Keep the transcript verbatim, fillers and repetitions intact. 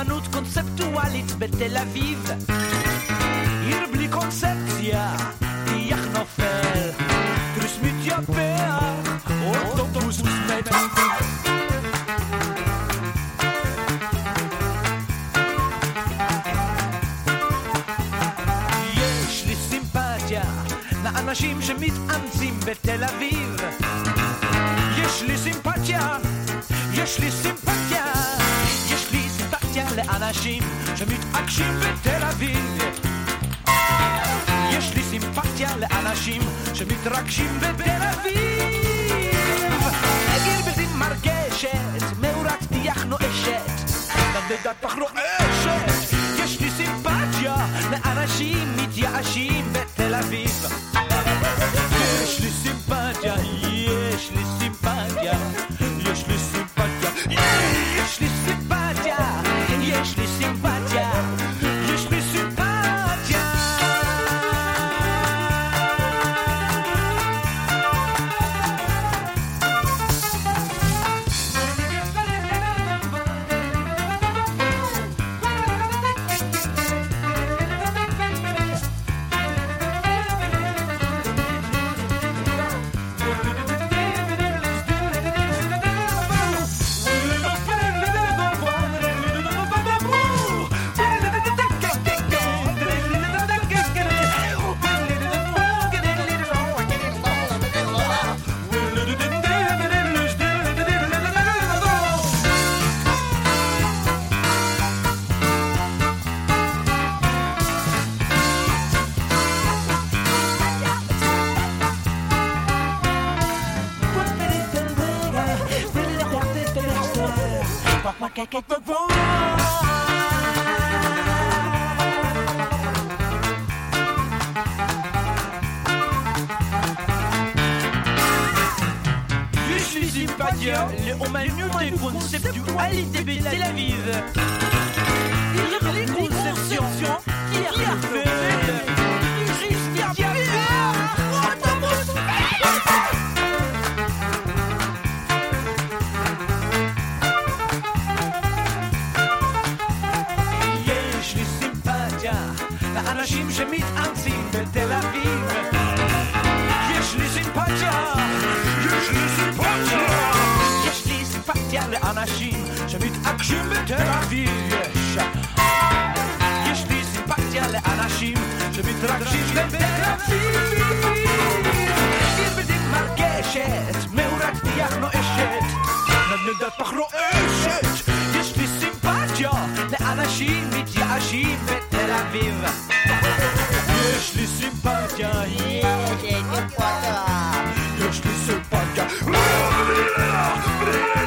אומנות קונספטואלית בתל אביב, עיר בלי קונספציה, טיח נופל, טרוס מתייפח, אוטובוס מת. יש לי סימפתיה לאנשים שמתאמצים בתל אביב, יש לי סימפתיה, יש לי סימפתיה, יש לי סימפתיה לאנשים שמתעקשים בתל אביב, יש לי סימפתיה לאנשים שמתרגשים בתל אביב. עיר בלתי מרגשת, מאורת טיח נואשת, נדדת פח רועשת. יש לי סימפתיה לאנשים מתייאשים בתל אביב, יש לי סימפתיה, יש לי סימפתיה, יש לי סימפתיה, יש לי סימפתיה, יש לי סימפתיה, יש לי סימפתיה. יש לי סימפתיה לאומנות קונספטואלית בתל אביב, עיר בלי קונספציה, טיח נופל, טרוס מתייפח, אוטובוס מת. יש לי סימפתיה לאנשים שמתאמצים בתל אביב, יש לי סימפתיה, יש לי סימפתיה, יש לי סימפתיה לאנשים שמתעקשים בתל אביב, יש לי סימפתיה לאנשים שמתרגשים בתל אביב. עיר בלתי מרגשת, מאורת טיח נואשת, נדנדת פח רועשת. יש לי סימפתיה לאנשים מתייאשים בתל אביב, יש לי סימפתיה, יש לי סימפתיה, יש לי סימפתיה.